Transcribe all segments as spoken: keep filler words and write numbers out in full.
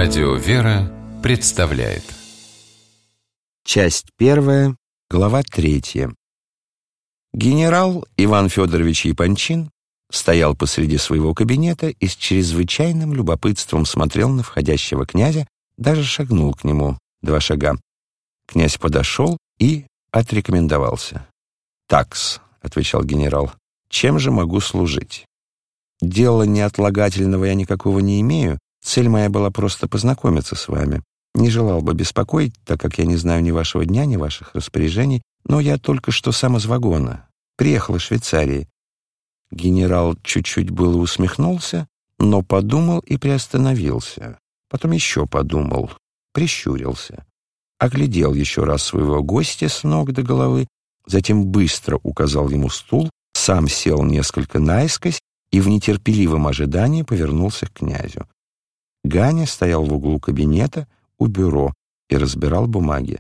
Радио «Вера» представляет. Часть первая, глава третья. Генерал Иван Федорович Япончин стоял посреди своего кабинета и с чрезвычайным любопытством смотрел на входящего князя, даже шагнул к нему два шага. Князь подошел и отрекомендовался. «Такс», — отвечал генерал, — «чем же могу служить? Дела неотлагательного я никакого не имею. Цель моя была просто познакомиться с вами. Не желал бы беспокоить, так как я не знаю ни вашего дня, ни ваших распоряжений, но я только что сам из вагона. Приехал из Швейцарии». Генерал чуть-чуть было усмехнулся, но подумал и приостановился. Потом еще подумал, прищурился, оглядел еще раз своего гостя с ног до головы, затем быстро указал ему стул, сам сел несколько наискось и в нетерпеливом ожидании повернулся к князю. Ганя стоял в углу кабинета у бюро и разбирал бумаги.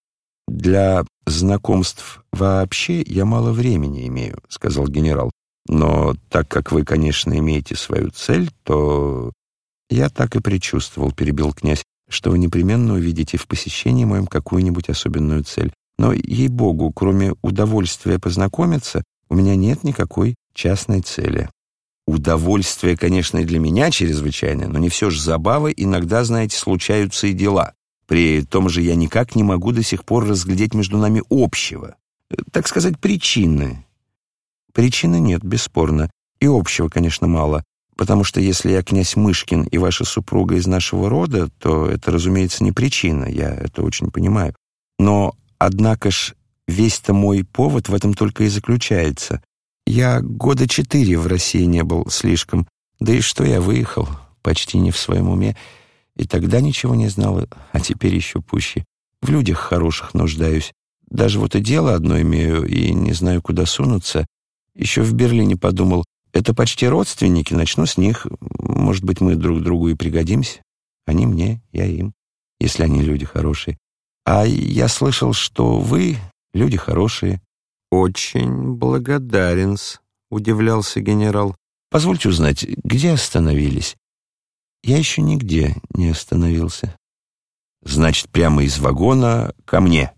«Для знакомств вообще я мало времени имею», — сказал генерал. «Но так как вы, конечно, имеете свою цель, то...» «Я так и предчувствовал», — перебил князь, «что вы непременно увидите в посещении моем какую-нибудь особенную цель. Но, ей-богу, кроме удовольствия познакомиться, у меня нет никакой частной цели». «Удовольствие, конечно, и для меня чрезвычайное, но не все же забавы. Иногда, знаете, случаются и дела. При том же я никак не могу до сих пор разглядеть между нами общего. Так сказать, причины». «Причины нет, бесспорно. И общего, конечно, мало. Потому что если я князь Мышкин и ваша супруга из нашего рода, то это, разумеется, не причина. Я это очень понимаю. Но, однако ж, весь-то мой повод в этом только и заключается. Я года четыре в России не был слишком. Да и что я выехал, почти не в своем уме. И тогда ничего не знал, а теперь еще пуще. В людях хороших нуждаюсь. Даже вот и дело одно имею, и не знаю, куда сунуться. Еще в Берлине подумал, это почти родственники, начну с них. Может быть, мы друг другу и пригодимся. Они мне, я им, если они люди хорошие. А я слышал, что вы люди хорошие. «Очень благодарен-с», — удивлялся генерал. «Позвольте узнать, где остановились?» «Я еще нигде не остановился». «Значит, прямо из вагона ко мне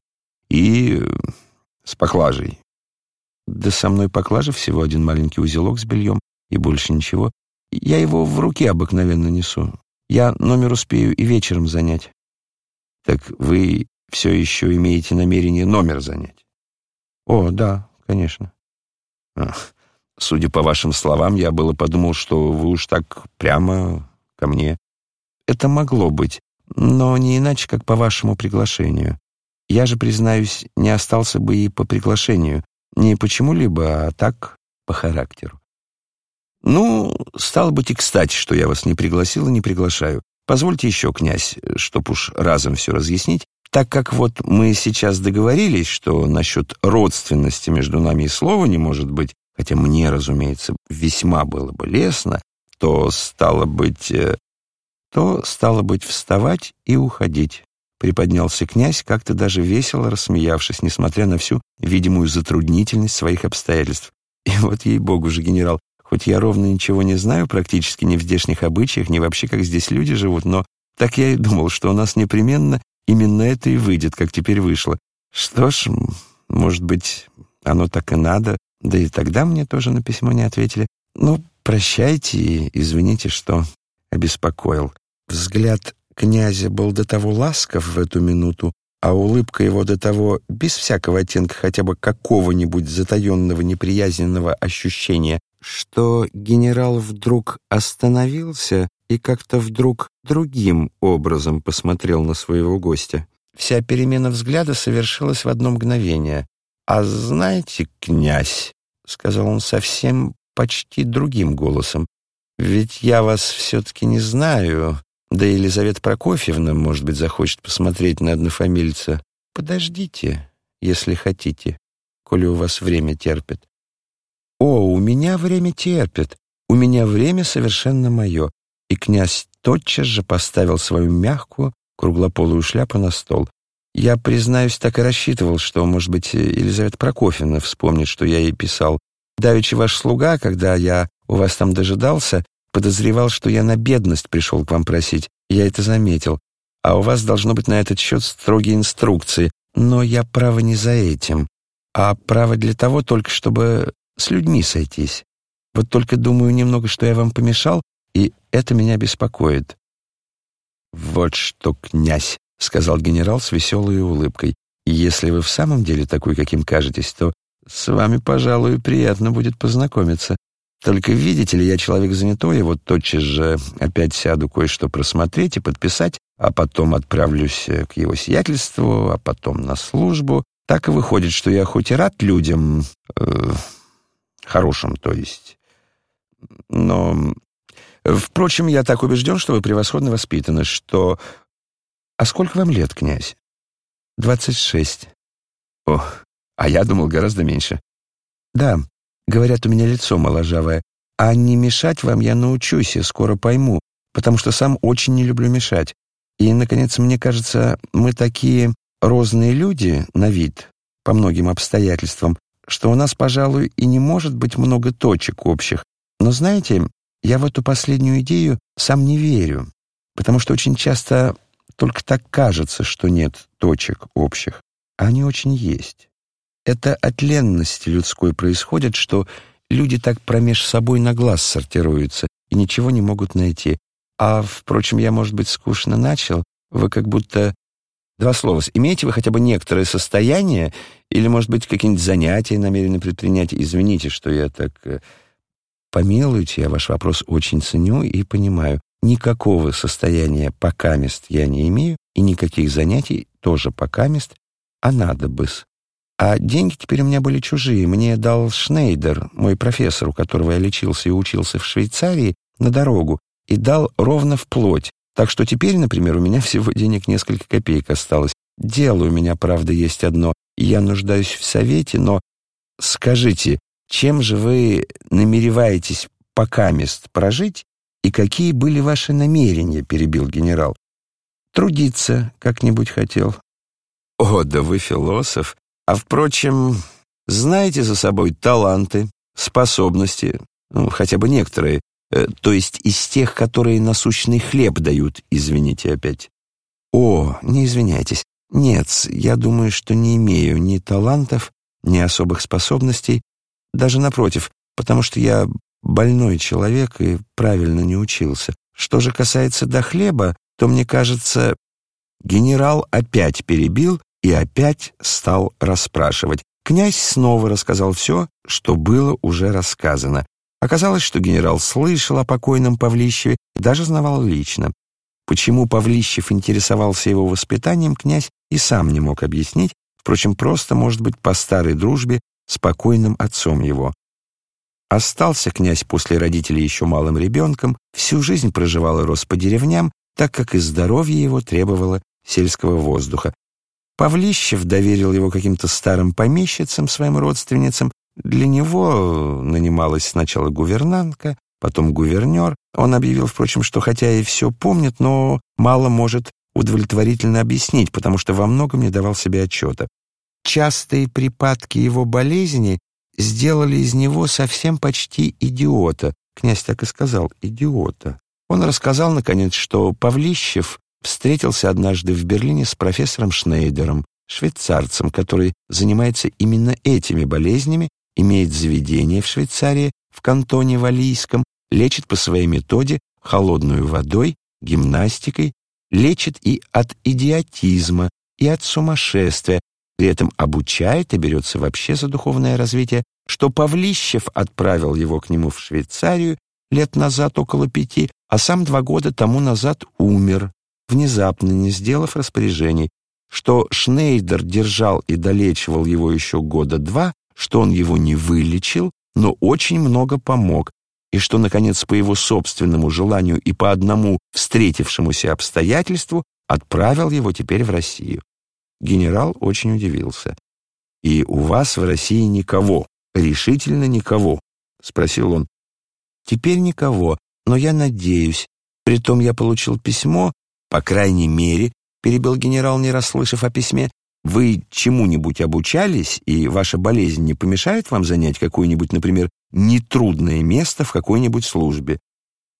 и с поклажей». «Да со мной поклажа всего один маленький узелок с бельем и больше ничего. Я его в руке обыкновенно несу. Я номер успею и вечером занять». «Так вы все еще имеете намерение номер занять?» «О, да, конечно». Ах, судя по вашим словам, я было подумал, что вы уж так прямо ко мне. Это могло быть, но не иначе, как по вашему приглашению. Я же, признаюсь, не остался бы и по приглашению. Не почему-либо, а так, по характеру. Ну, стало быть и кстати, что я вас не пригласил и не приглашаю. Позвольте еще, князь, чтоб уж разом все разъяснить, так как вот мы сейчас договорились, что насчет родственности между нами и слова не может быть, хотя мне, разумеется, весьма было бы лестно, то стало быть... то стало быть вставать и уходить. Приподнялся князь, как-то даже весело рассмеявшись, несмотря на всю видимую затруднительность своих обстоятельств. И вот ей-богу же, генерал, хоть я ровно ничего не знаю, практически ни в здешних обычаях, ни вообще, как здесь люди живут, но так я и думал, что у нас непременно именно это и выйдет, как теперь вышло. Что ж, может быть, оно так и надо, да и тогда мне тоже на письмо не ответили. Ну, прощайте и извините, что обеспокоил. Взгляд князя был до того ласков в эту минуту, а улыбка его до того без всякого оттенка хотя бы какого-нибудь затаенного неприязненного ощущения, что генерал вдруг остановился и как-то вдруг другим образом посмотрел на своего гостя. Вся перемена взгляда совершилась в одно мгновение. «А знаете, князь, — сказал он совсем почти другим голосом, — ведь я вас все-таки не знаю, да и Елизавета Прокофьевна, может быть, захочет посмотреть на однофамильца. Подождите, если хотите, коли у вас время терпит». «О, у меня время терпит, у меня время совершенно мое». И князь тотчас же поставил свою мягкую, круглополую шляпу на стол. Я, признаюсь, так и рассчитывал, что, может быть, Елизавета Прокофьевна вспомнит, что я ей писал. Давеча ваш слуга, когда я у вас там дожидался, подозревал, что я на бедность пришел к вам просить. Я это заметил. А у вас должно быть на этот счет строгие инструкции. Но я, право, не за этим, а право для того только, чтобы с людьми сойтись. Вот только думаю немного, что я вам помешал, и это меня беспокоит». «Вот что, князь», — сказал генерал с веселой улыбкой, «если вы в самом деле такой, каким кажетесь, то с вами, пожалуй, приятно будет познакомиться. Только, видите ли, я человек занятой, и вот тотчас же опять сяду кое-что просмотреть и подписать, а потом отправлюсь к его сиятельству, а потом на службу. Так и выходит, что я хоть и рад людям, э, хорошим, то есть, но... Впрочем, я так убежден, что вы превосходно воспитаны, что... А сколько вам лет, князь?» «Двадцать шесть». «Ох, а я думал гораздо меньше». «Да, говорят, у меня лицо моложавое, а не мешать вам я научусь и скоро пойму, потому что сам очень не люблю мешать. И, наконец, мне кажется, мы такие розные люди на вид, по многим обстоятельствам, что у нас, пожалуй, и не может быть много точек общих. Но, знаете, я в эту последнюю идею сам не верю, потому что очень часто только так кажется, что нет точек общих, а они очень есть. Это от ленности людской происходит, что люди так промеж собой на глаз сортируются и ничего не могут найти. А, впрочем, я, может быть, скучно начал, вы как будто... Два слова. Имеете вы хотя бы некоторое состояние или, может быть, какие-нибудь занятия намерены предпринять? Извините, что я так... Помилуйте, я ваш вопрос очень ценю и понимаю. Никакого состояния покамест я не имею, и никаких занятий тоже покамест, а надо бы-с. А деньги теперь у меня были чужие. Мне дал Шнейдер, мой профессор, у которого я лечился и учился в Швейцарии, на дорогу, и дал ровно вплоть. Так что теперь, например, у меня всего денег несколько копеек осталось. Дело у меня, правда, есть одно, и я нуждаюсь в совете, но скажите, чем же вы намереваетесь покамест прожить, и какие были ваши намерения, перебил генерал. Трудиться как-нибудь хотел. О, да вы философ. А, впрочем, знаете за собой таланты, способности, ну, хотя бы некоторые, э, то есть из тех, которые насущный хлеб дают, извините опять. О, не извиняйтесь. Нет, я думаю, что не имею ни талантов, ни особых способностей, даже напротив, потому что я больной человек и правильно не учился. Что же касается до хлеба, то, мне кажется, генерал опять перебил и опять стал расспрашивать. Князь снова рассказал все, что было уже рассказано. Оказалось, что генерал слышал о покойном Павлищеве и даже знавал лично. Почему Павлищев интересовался его воспитанием, князь и сам не мог объяснить, впрочем, просто, может быть, по старой дружбе с покойным отцом его. Остался князь после родителей еще малым ребенком, всю жизнь проживал и рос по деревням, так как и здоровье его требовало сельского воздуха. Павлищев доверил его каким-то старым помещицам, своим родственницам. Для него нанималась сначала гувернантка, потом гувернер. Он объявил, впрочем, что хотя и все помнит, но мало может удовлетворительно объяснить, потому что во многом не давал себе отчета. Частые припадки его болезни сделали из него совсем почти идиота. Князь так и сказал, идиота. Он рассказал, наконец, что Павлищев встретился однажды в Берлине с профессором Шнейдером, швейцарцем, который занимается именно этими болезнями, имеет заведение в Швейцарии, в кантоне Валийском, лечит по своей методе холодной водой, гимнастикой, лечит и от идиотизма, и от сумасшествия, при этом обучает и берется вообще за духовное развитие, что Павлищев отправил его к нему в Швейцарию лет назад около пяти, а сам два года тому назад умер, внезапно не сделав распоряжений, что Шнейдер держал и долечивал его еще года два, что он его не вылечил, но очень много помог, и что, наконец, по его собственному желанию и по одному встретившемуся обстоятельству отправил его теперь в Россию. Генерал очень удивился. «И у вас в России никого, решительно никого?» — спросил он. «Теперь никого, но я надеюсь. Притом я получил письмо, по крайней мере, — перебил генерал, не расслышав о письме, — вы чему-нибудь обучались, и ваша болезнь не помешает вам занять какое-нибудь, например, нетрудное место в какой-нибудь службе?»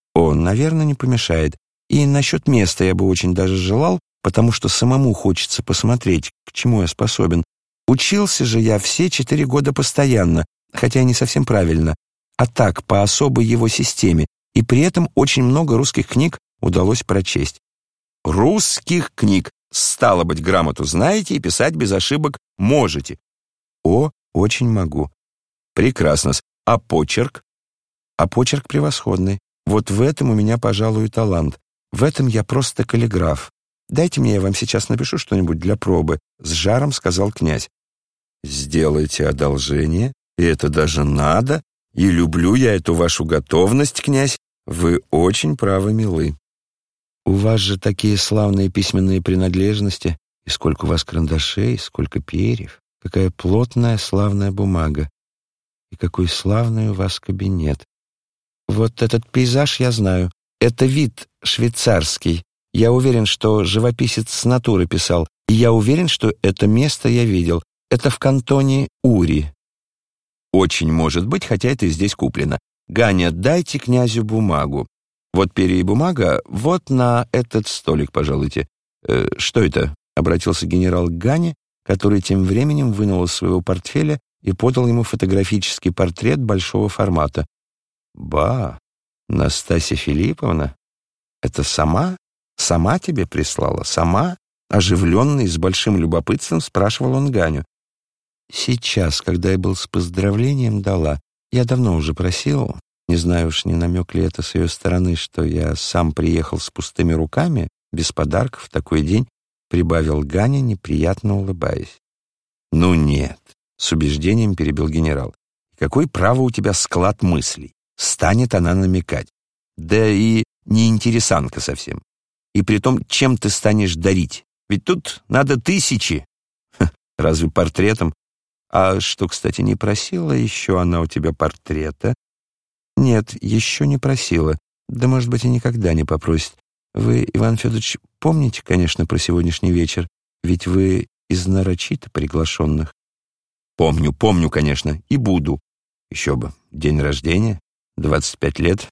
О, наверное, не помешает. И насчет места я бы очень даже желал, потому что самому хочется посмотреть, к чему я способен. Учился же я все четыре года постоянно, хотя и не совсем правильно, а так, по особой его системе, и при этом очень много русских книг удалось прочесть. Русских книг! Стало быть, грамоту знаете и писать без ошибок можете. О, очень могу. Прекрасно. А почерк? А почерк превосходный. Вот в этом у меня, пожалуй, талант. В этом я просто каллиграф. Дайте мне, я вам сейчас напишу что-нибудь для пробы, с жаром сказал князь. Сделайте одолжение, и это даже надо, и люблю я эту вашу готовность, князь. Вы очень правы, милы. У вас же такие славные письменные принадлежности, и сколько у вас карандашей, сколько перьев, какая плотная славная бумага, и какой славный у вас кабинет. Вот этот пейзаж я знаю, это вид швейцарский. Я уверен, что живописец с натуры писал, и я уверен, что это место я видел. Это в кантоне Ури. Очень может быть, хотя это и здесь куплено. Ганя, дайте князю бумагу. Вот перья и бумага, вот на этот столик, пожалуйте. Э, что это? Обратился генерал к Гане, который тем временем вынул из своего портфеля и подал ему фотографический портрет большого формата. Ба, Настасья Филипповна, это сама? Сама тебе прислала? Сама? Оживленный, с большим любопытством спрашивал он Ганю. Сейчас, когда я был с поздравлением, дала. Я давно уже просил, не знаю уж, не намек ли это с ее стороны, что я сам приехал с пустыми руками, без подарков, в такой день, прибавил Ганя, неприятно улыбаясь. Ну нет, с убеждением перебил генерал. Какой право у тебя склад мыслей? Станет она намекать. Да и не интересанка совсем. И притом, чем ты станешь дарить? Ведь тут надо тысячи. Ха, разве портретом? А что, кстати, не просила еще она у тебя портрета? Нет, еще не просила. Да, может быть, и никогда не попросит. Вы, Иван Федорович, помните, конечно, про сегодняшний вечер? Ведь вы из нарочито приглашенных. Помню, помню, конечно, и буду. Еще бы, день рождения, двадцать пять лет.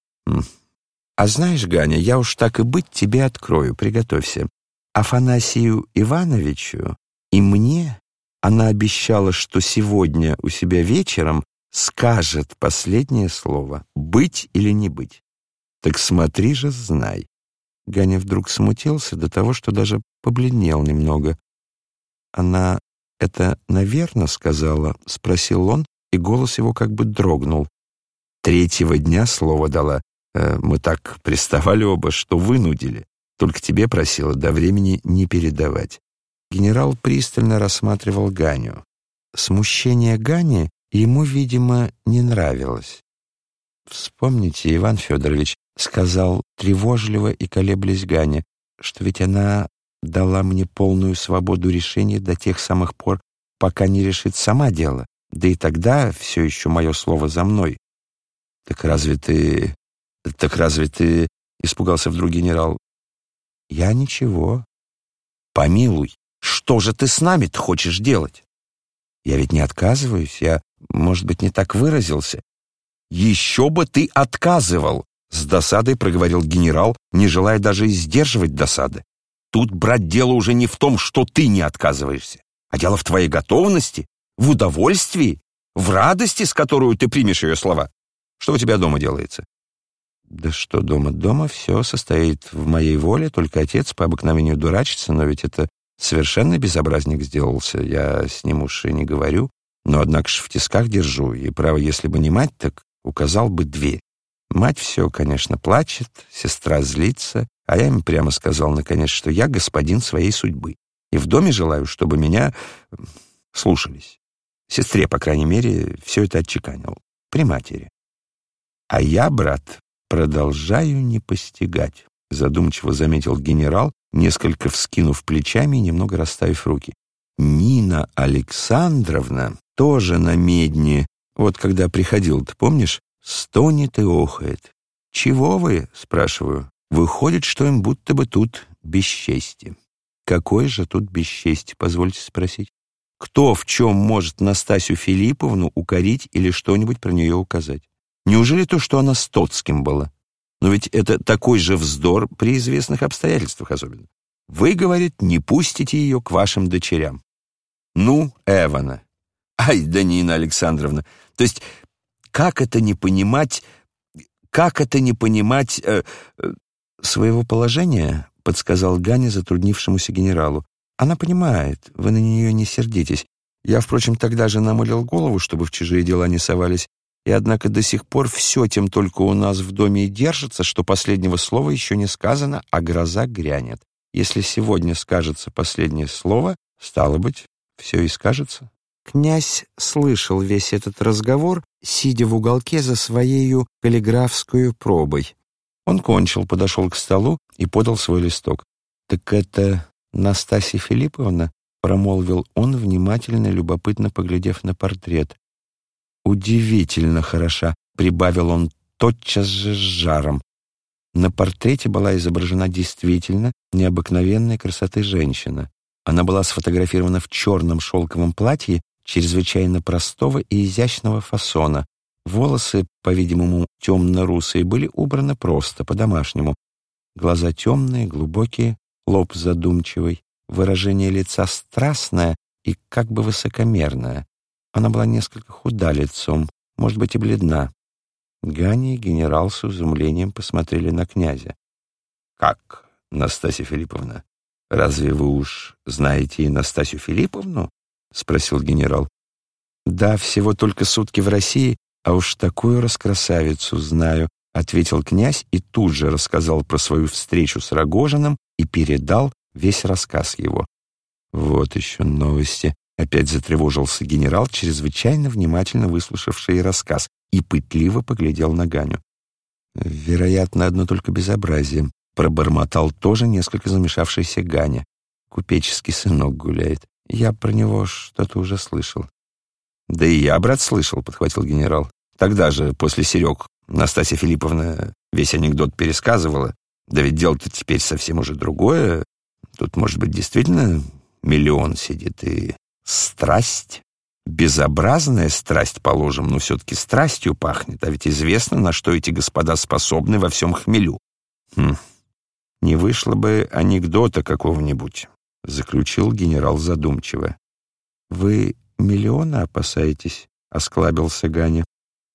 А знаешь, Ганя, я уж так и быть тебе открою, приготовься. Афанасию Ивановичу и мне она обещала, что сегодня у себя вечером скажет последнее слово, быть или не быть. Так смотри же, знай. Ганя вдруг смутился до того, что даже побледнел немного. Она это, наверно, сказала, спросил он, и голос его как бы дрогнул. Третьего дня слово дала. Мы так приставали оба, что вынудили. Только тебе просила до времени не передавать. Генерал пристально рассматривал Ганю. Смущение Гани ему, видимо, не нравилось. «Вспомните, Иван Федорович, — сказал тревожливо и колеблясь Ганя, — что ведь она дала мне полную свободу решения до тех самых пор, пока не решит сама дело, да и тогда все еще мое слово за мной». «Так разве ты... так разве ты...» — испугался вдруг генерал. «Я ничего». «Помилуй, что же ты с нами-то хочешь делать?» «Я ведь не отказываюсь, я, может быть, не так выразился». «Еще бы ты отказывал!» — с досадой проговорил генерал, не желая даже сдерживать досады. «Тут, брат, дело уже не в том, что ты не отказываешься, а дело в твоей готовности, в удовольствии, в радости, с которой ты примешь ее слова. Что у тебя дома делается?» «Да что дома? Дома все состоит в моей воле, только отец по обыкновению дурачится, но ведь это совершенно безобразник сделался, я с ним уж и не говорю, но однако ж в тисках держу, и, право, если бы не мать, так указал бы дверь. Мать все, конечно, плачет, сестра злится, а я им прямо сказал, наконец, что я господин своей судьбы, и в доме желаю, чтобы меня слушались. Сестре, по крайней мере, все это отчеканил, при матери. А я, брат, продолжаю не постигать, задумчиво заметил генерал, несколько вскинув плечами и немного расставив руки. Нина Александровна тоже на медне, вот когда приходил, ты помнишь, стонет и охает. «Чего вы?» — спрашиваю. Выходит, что им будто бы тут бесчестье. Какое же тут бесчестье, позвольте спросить? Кто в чем может Настасью Филипповну укорить или что-нибудь про нее указать? Неужели то, что она с Тоцким была? Но ведь это такой же вздор при известных обстоятельствах особенно. Вы, говорит, не пустите ее к вашим дочерям. Ну, Эвана. Ай, да Нина Александровна. То есть, как это не понимать, как это не понимать э, э, своего положения, подсказал Ганя затруднившемуся генералу. Она понимает, вы на нее не сердитесь. Я, впрочем, тогда же намылил голову, чтобы в чужие дела не совались, и однако до сих пор все тем только у нас в доме и держится, что последнего слова еще не сказано, а гроза грянет. Если сегодня скажется последнее слово, стало быть, все и скажется. Князь слышал весь этот разговор, сидя в уголке за своею каллиграфскую пробой. Он кончил, подошел к столу и подал свой листок. «Так это Настасья Филипповна?» — промолвил он, внимательно и любопытно поглядев на портрет. «Удивительно хороша», — прибавил он тотчас же с жаром. На портрете была изображена действительно необыкновенной красоты женщина. Она была сфотографирована в черном шелковом платье чрезвычайно простого и изящного фасона. Волосы, по-видимому, темно-русые, были убраны просто, по-домашнему. Глаза темные, глубокие, лоб задумчивый, выражение лица страстное и как бы высокомерное. Она была несколько худа лицом, может быть, и бледна. Ганя и генерал с изумлением посмотрели на князя. «Как, Настасья Филипповна? Разве вы уж знаете и Настасью Филипповну?» — спросил генерал. «Да, всего только сутки в России, а уж такую раскрасавицу знаю», — ответил князь и тут же рассказал про свою встречу с Рогожиным и передал весь рассказ его. «Вот еще новости», — опять затревожился генерал, чрезвычайно внимательно выслушавший рассказ, и пытливо поглядел на Ганю. «Вероятно, одно только безобразие», — пробормотал тоже несколько замешавшийся Ганя. «Купеческий сынок гуляет. Я про него что-то уже слышал». «Да и я, брат, слышал», — подхватил генерал. «Тогда же, после Серег, Настасья Филипповна весь анекдот пересказывала. Да ведь дело-то теперь совсем уже другое. Тут, может быть, действительно миллион сидит и страсть». Безобразная страсть, положим, но все-таки страстью пахнет, а ведь известно, на что эти господа способны во всем хмелю. Хм, не вышло бы анекдота какого-нибудь, заключил генерал задумчиво. Вы миллиона опасаетесь? Осклабился Ганя.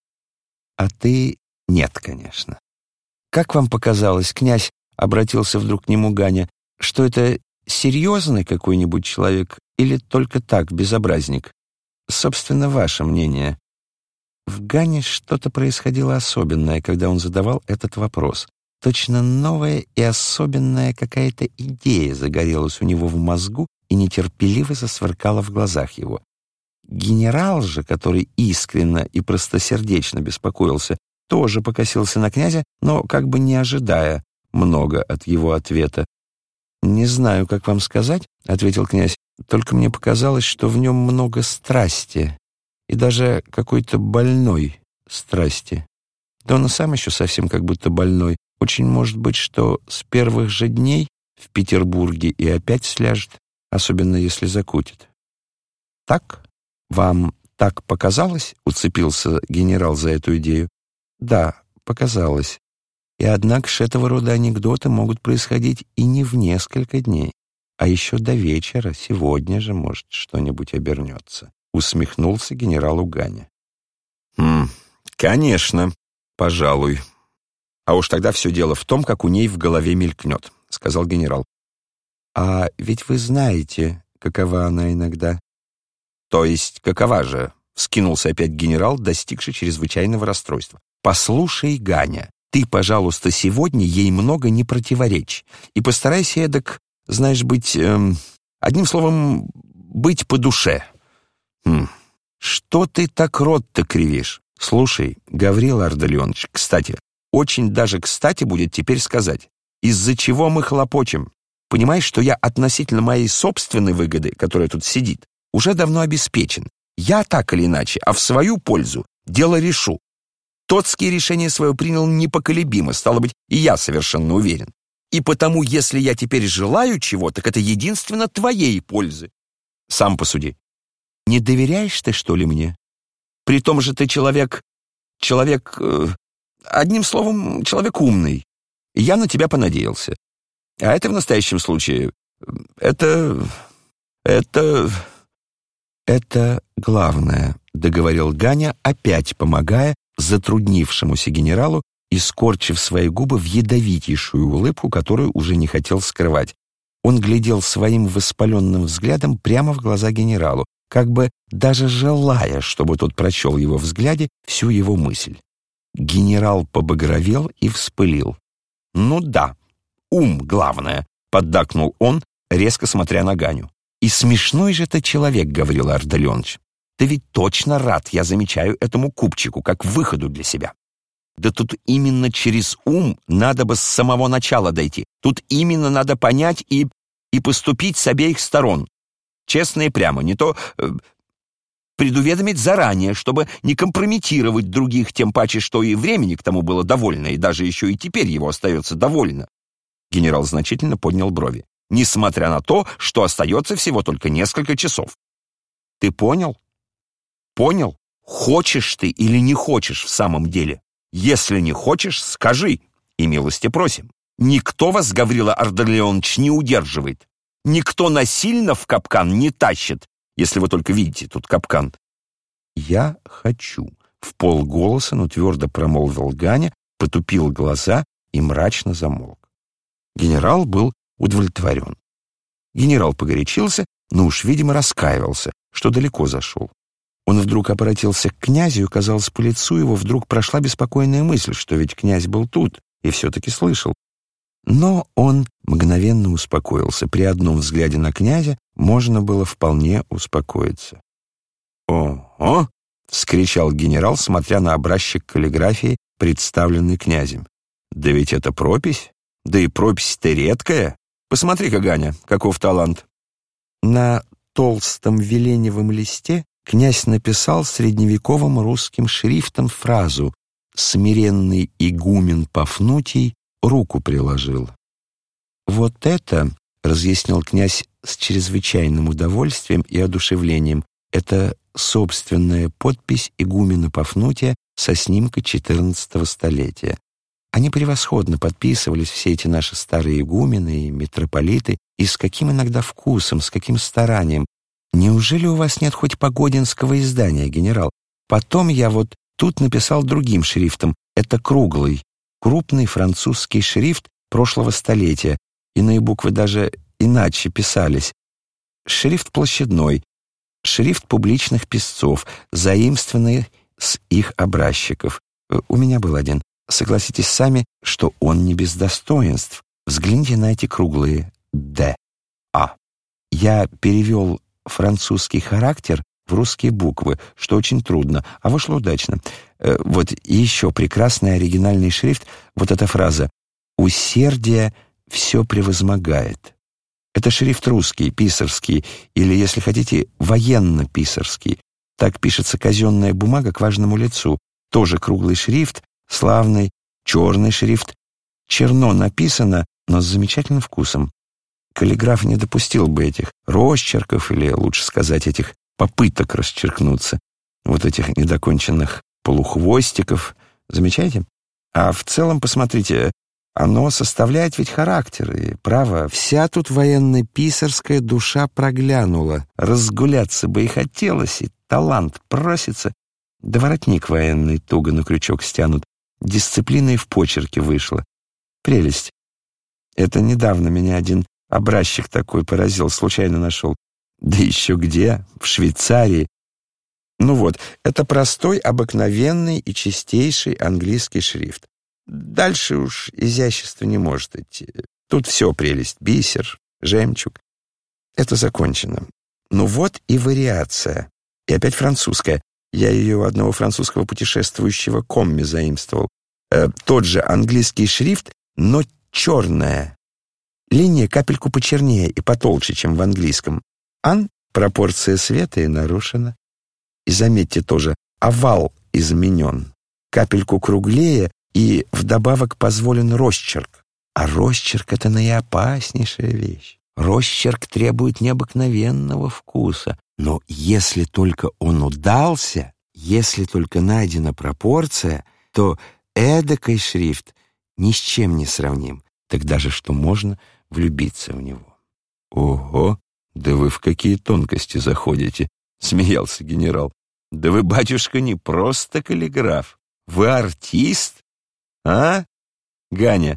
А ты нет, конечно. Как вам показалось, князь, обратился вдруг к нему Ганя, что это серьезный какой-нибудь человек или только так, безобразник? Собственно, ваше мнение. В Гане что-то происходило особенное, когда он задавал этот вопрос. Точно новая и особенная какая-то идея загорелась у него в мозгу и нетерпеливо засверкала в глазах его. Генерал же, который искренне и простосердечно беспокоился, тоже покосился на князя, но как бы не ожидая много от его ответа. «Не знаю, как вам сказать», — ответил князь, «только мне показалось, что в нем много страсти и даже какой-то больной страсти. Да он и сам еще совсем как будто больной. Очень может быть, что с первых же дней в Петербурге и опять сляжет, особенно если закутит». «Так? Вам так показалось?» — уцепился генерал за эту идею. «Да, показалось. И однако ж этого рода анекдоты могут происходить и не в несколько дней, а еще до вечера, сегодня же, может, что-нибудь обернется», — усмехнулся генералу Ганя. «Хм, конечно, пожалуй. А уж тогда все дело в том, как у ней в голове мелькнет», — сказал генерал. «А ведь вы знаете, какова она иногда». «То есть какова же?» — вскинулся опять генерал, достигший чрезвычайного расстройства. «Послушай, Ганя, ты, пожалуйста, сегодня ей много не противоречь и постарайся эдак, знаешь, быть, эм, одним словом, быть по душе». Хм, «Что ты так рот-то кривишь? Слушай, Гаврил Ардалионович, кстати, очень даже кстати будет теперь сказать, из-за чего мы хлопочем. Понимаешь, что я относительно моей собственной выгоды, которая тут сидит, уже давно обеспечен. Я так или иначе, а в свою пользу дело решу. Тоцкий решение свое принял непоколебимо, стало быть, и я совершенно уверен. И потому, если я теперь желаю чего, так это единственно твоей пользы. Сам посуди. Не доверяешь ты, что ли, мне? При том же ты человек, человек, э, Одним словом, человек умный. Я на тебя понадеялся. А это в настоящем случае... Это... Это... Это главное, договорил Ганя, опять помогая затруднившемуся генералу и скорчив свои губы в ядовитейшую улыбку, которую уже не хотел скрывать. Он глядел своим воспаленным взглядом прямо в глаза генералу, как бы даже желая, чтобы тот прочел в его взгляде всю его мысль. Генерал побагровел и вспылил. «Ну да, ум главное», — поддакнул он, резко смотря на Ганю. «И смешной же ты человек, Гаврила Ардалионович. Ты ведь точно рад, я замечаю, этому купчику, как выходу для себя. Да тут именно через ум надо бы с самого начала дойти. Тут именно надо понять и, и поступить с обеих сторон. Честно и прямо, не то э, предуведомить заранее, чтобы не компрометировать других, тем паче, что и времени к тому было довольно, и даже еще и теперь его остается довольно». Генерал значительно поднял брови. «Несмотря на то, что остается всего только несколько часов. Ты понял? Понял? Хочешь ты или не хочешь в самом деле? Если не хочешь, скажи, и милости просим. Никто вас, Гаврила Ардалионович, не удерживает. Никто насильно в капкан не тащит, если вы только видите тут капкан». «Я хочу», — в полголоса, но твердо промолвил Ганя, потупил глаза и мрачно замолк. Генерал был удовлетворен. Генерал погорячился, но уж, видимо, раскаивался, что далеко зашел. Он вдруг обратился к князю, и, казалось, по лицу его вдруг прошла беспокойная мысль, что ведь князь был тут и все-таки слышал. Но он мгновенно успокоился. При одном взгляде на князя можно было вполне успокоиться. «О-о!» — вскричал генерал, смотря на образчик каллиграфии, представленный князем. «Да ведь это пропись! Да и пропись-то редкая! Посмотри-ка, Ганя, каков талант!» На толстом веленевом листе князь написал средневековым русским шрифтом фразу «Смиренный игумен Пафнутий руку приложил». «Вот это, — разъяснил князь с чрезвычайным удовольствием и одушевлением, — это собственная подпись игумена Пафнутия со снимка четырнадцатого столетия. Они превосходно подписывались, все эти наши старые игумены и митрополиты, и с каким иногда вкусом, с каким старанием. Неужели у вас нет хоть погодинского издания, генерал? Потом я вот тут написал другим шрифтом. Это круглый, крупный французский шрифт прошлого столетия. Иные буквы даже иначе писались. Шрифт площадной, шрифт публичных писцов, заимствованный с их образчиков. У меня был один. Согласитесь сами, что он не без достоинств. Взгляните на эти круглые «Д», «А». Я перевел французский характер в русские буквы, что очень трудно, а вышло удачно. Вот и еще прекрасный оригинальный шрифт, вот эта фраза «Усердие все превозмогает». Это шрифт русский, писарский, или, если хотите, военно-писарский. Так пишется казенная бумага к важному лицу. Тоже круглый шрифт, славный, черный шрифт. Черно написано, но с замечательным вкусом. Каллиграф не допустил бы этих росчерков, или, лучше сказать, этих попыток расчеркнуться, вот этих недоконченных полухвостиков. Замечаете? А в целом, посмотрите, оно составляет ведь характер, и, право, вся тут военно-писарская душа проглянула. Разгуляться бы и хотелось, и талант просится. Да воротник военный туго на крючок стянут. Дисциплина и в почерке вышла. Прелесть. Это недавно меня один образчик такой поразил, случайно нашел. Да еще где? В Швейцарии. Ну вот, это простой, обыкновенный и чистейший английский шрифт. Дальше уж изящество не может идти. Тут все прелесть. Бисер, жемчуг. Это закончено. Ну вот и вариация. И опять французская. Я ее у одного французского путешествующего комми заимствовал. Э, тот же английский шрифт, но черная. Линия капельку почернее и потолще, чем в английском. Ан — пропорция света и нарушена. И заметьте тоже, овал изменен. Капельку круглее и вдобавок позволен росчерк. А росчерк — это наиопаснейшая вещь. Росчерк требует необыкновенного вкуса. Но если только он удался, если только найдена пропорция, то эдакой шрифт ни с чем не сравним, так даже что можно влюбиться в него. Ого, да вы в какие тонкости заходите, смеялся генерал. Да вы, батюшка, не просто каллиграф, вы артист, а, Ганя?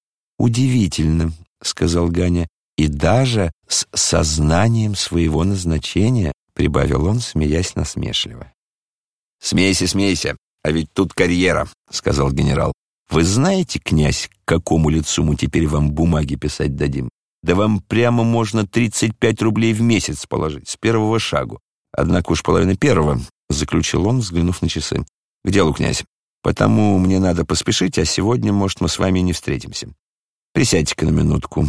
Удивительно, сказал Ганя, и даже с сознанием своего назначения, прибавил он, смеясь насмешливо. Смейся, смейся, а ведь тут карьера, сказал генерал. Вы знаете, князь, к какому лицу мы теперь вам бумаги писать дадим? Да вам прямо можно тридцать пять рублей в месяц положить, с первого шагу. Однако уж половина первого, заключил он, взглянув на часы. К делу, князь. Потому мне надо поспешить, а сегодня, может, мы с вами не встретимся. Присядьте-ка на минутку.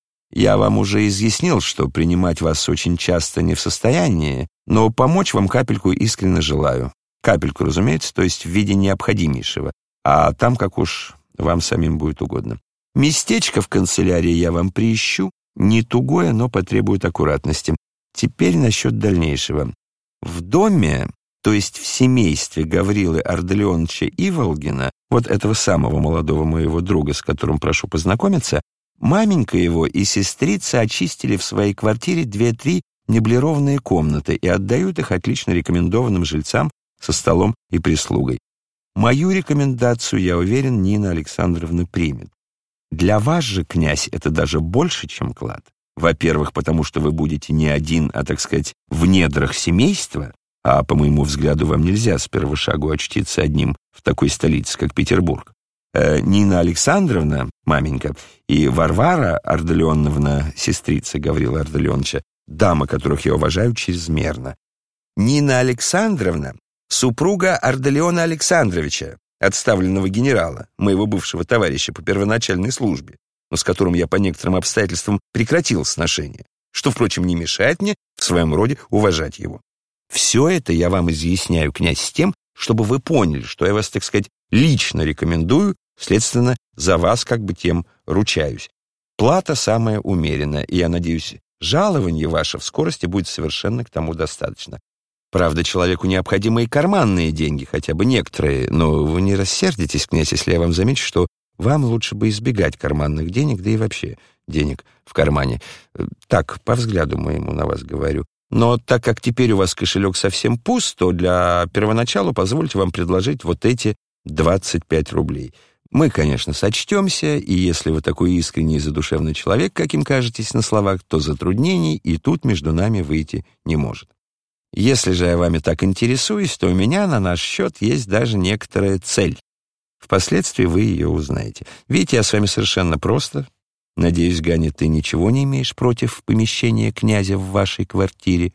Я вам уже изъяснил, что принимать вас очень часто не в состоянии, но помочь вам капельку искренне желаю. Капельку, разумеется, то есть в виде необходимейшего, а там, как уж вам самим будет угодно. Местечко в канцелярии я вам приищу, не тугое, но потребует аккуратности. Теперь насчет дальнейшего. В доме, то есть в семействе Гаврилы Ардалионовича Иволгина, вот этого самого молодого моего друга, с которым прошу познакомиться, маменька его и сестрица очистили в своей квартире две-три меблированные комнаты и отдают их отлично рекомендованным жильцам со столом и прислугой. Мою рекомендацию, я уверен, Нина Александровна примет. Для вас же, князь, это даже больше, чем клад. Во-первых, потому что вы будете не один, а, так сказать, в недрах семейства, а, по моему взгляду, вам нельзя с первого шагу очтиться одним в такой столице, как Петербург. Э, Нина Александровна, маменька, и Варвара Ардалионовна, сестрица Гаврила Ардалионовича, дамы, которых я уважаю чрезмерно. Нина Александровна — супруга Ардалиона Александровича, отставленного генерала, моего бывшего товарища по первоначальной службе, но с которым я по некоторым обстоятельствам прекратил сношение, что, впрочем, не мешает мне в своем роде уважать его. Все это я вам изъясняю, князь, с тем, чтобы вы поняли, что я вас, так сказать, лично рекомендую, следственно, за вас как бы тем ручаюсь. Плата самая умеренная, и, я надеюсь, жалование ваше в скорости будет совершенно к тому достаточно. Правда, человеку необходимы и карманные деньги, хотя бы некоторые, но вы не рассердитесь, князь, если я вам замечу, что вам лучше бы избегать карманных денег, да и вообще денег в кармане. Так, по взгляду моему на вас говорю. Но так как теперь у вас кошелек совсем пуст, то для первоначала позвольте вам предложить вот эти двадцать пять рублей. Мы, конечно, сочтемся, и если вы такой искренний и задушевный человек, каким кажетесь на словах, то затруднений и тут между нами выйти не может. Если же я вами так интересуюсь, то у меня на наш счет есть даже некоторая цель. Впоследствии вы ее узнаете. Видите, я с вами совершенно просто. Надеюсь, Ганя, ты ничего не имеешь против помещения князя в вашей квартире?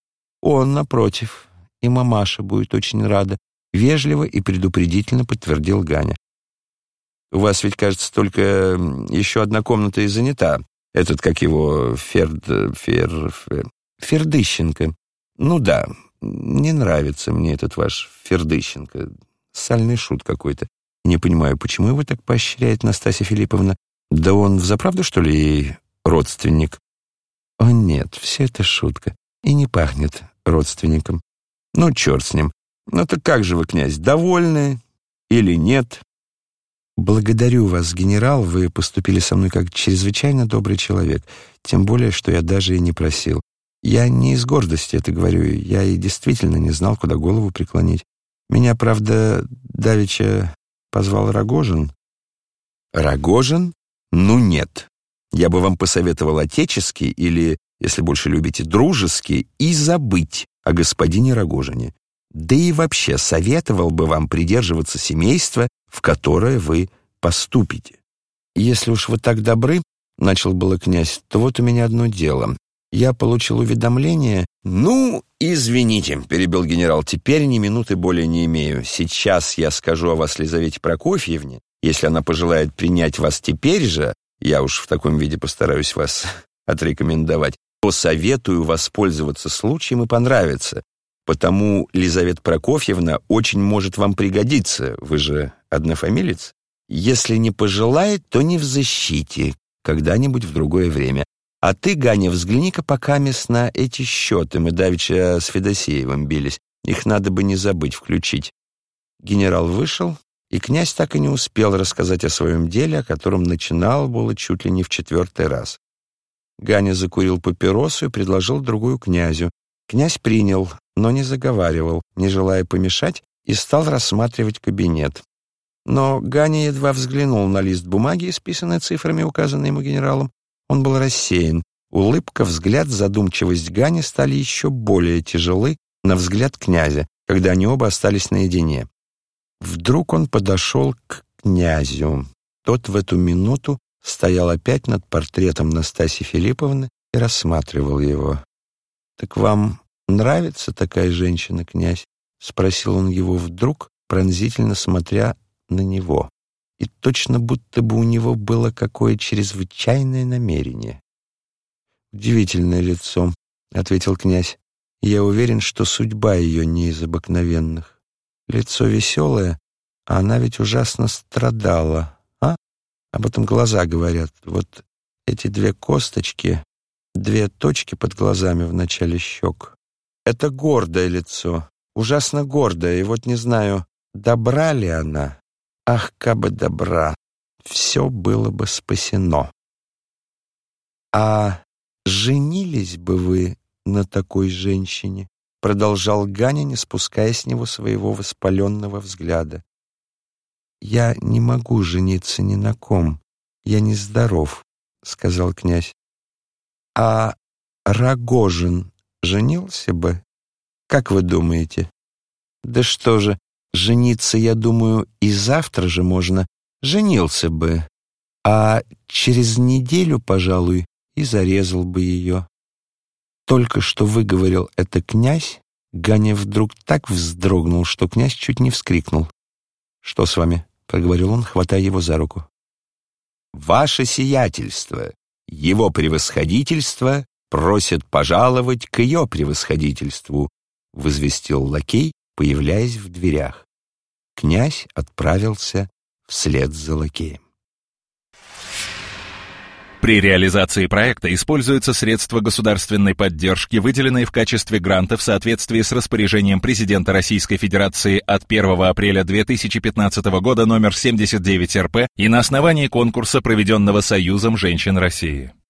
Он, напротив, и мамаша будет очень рада. Вежливо и предупредительно подтвердил Ганя. У вас ведь, кажется, только еще одна комната и занята. Этот, как его, Ферд... Фер... Фер... Фердыщенко. Ну да, не нравится мне этот ваш Фердыщенко. Сальный шут какой-то. Не понимаю, почему его так поощряет Настасья Филипповна? Да он взаправду, что ли, родственник? О нет, все это шутка. И не пахнет родственником. Ну, черт с ним. Ну так как же вы, князь, довольны или нет? Благодарю вас, генерал, вы поступили со мной как чрезвычайно добрый человек. Тем более, что я даже и не просил. Я не из гордости это говорю, я и действительно не знал, куда голову преклонить. Меня, правда, давеча позвал Рогожин. Рогожин? Ну нет. Я бы вам посоветовал отечески или, если больше любите, дружески, и забыть о господине Рогожине. Да и вообще советовал бы вам придерживаться семейства, в которое вы поступите. Если уж вы так добры, начал было князь, то вот у меня одно дело. Я получил уведомление... Ну, извините, перебил генерал, теперь ни минуты более не имею. Сейчас я скажу о вас Лизавете Прокофьевне. Если она пожелает принять вас теперь же, я уж в таком виде постараюсь вас отрекомендовать, то советую воспользоваться случаем и понравиться. Потому Лизавета Прокофьевна очень может вам пригодиться. Вы же однофамилец. Если не пожелает, то не в защите, когда-нибудь в другое время. А ты, Ганя, взгляни-ка покамест на эти счеты. Мы давеча с Федосеевым бились. Их надо бы не забыть включить. Генерал вышел, И князь так и не успел рассказать о своем деле, о котором начинал было чуть ли не в четвертый раз. Ганя закурил папиросу и предложил другую князю. Князь принял, но не заговаривал, не желая помешать, и стал рассматривать кабинет. Но Ганя едва взглянул на лист бумаги, исписанный цифрами, указанный ему генералом. Он был рассеян. Улыбка, взгляд, задумчивость Гани стали еще более тяжелы на взгляд князя, когда они оба остались наедине. Вдруг он подошел к князю. Тот в эту минуту стоял опять над портретом Настасьи Филипповны и рассматривал его. «Так вам нравится такая женщина, князь?» — спросил он его вдруг, пронзительно смотря на него. И точно будто бы у него было какое чрезвычайное намерение. «Удивительное лицо», — ответил князь. «Я уверен, что судьба ее не из обыкновенных. Лицо веселое, а она ведь ужасно страдала, а? Об этом глаза говорят. Вот эти две косточки, две точки под глазами в начале щек. Это гордое лицо, ужасно гордое, и вот не знаю, добра ли она. Ах, кабы добра, все было бы спасено. А женились бы вы на такой женщине?» — продолжал Ганя, не спуская с него своего воспаленного взгляда. «Я не могу жениться ни на ком, я нездоров», — сказал князь. «А Рогожин женился бы? Как вы думаете?» «Да что же, жениться, я думаю, и завтра же можно. Женился бы, а через неделю, пожалуй, и зарезал бы ее». Только что выговорил это князь, Ганя вдруг так вздрогнул, что князь чуть не вскрикнул. «Что с вами?» — проговорил он, хватая его за руку. «Ваше сиятельство, его превосходительство просят пожаловать к ее превосходительству», — возвестил лакей, появляясь в дверях. Князь отправился вслед за лакеем. При реализации проекта используются средства государственной поддержки, выделенные в качестве гранта в соответствии с распоряжением президента Российской Федерации от первого апреля две тысячи пятнадцатого года номер семьдесят девять эр пэ и на основании конкурса, проведенного Союзом женщин России.